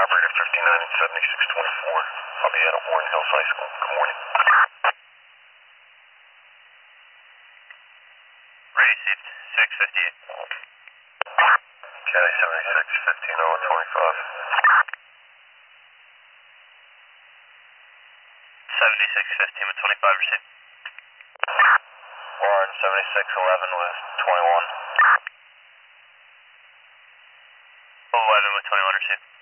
Operator 59 and 7624. I'll be at Warren Hills High School. Good morning. Received 658. County 76 15 76 15 with 25 received. Warren 76 11 with 21. 11 with 21 received.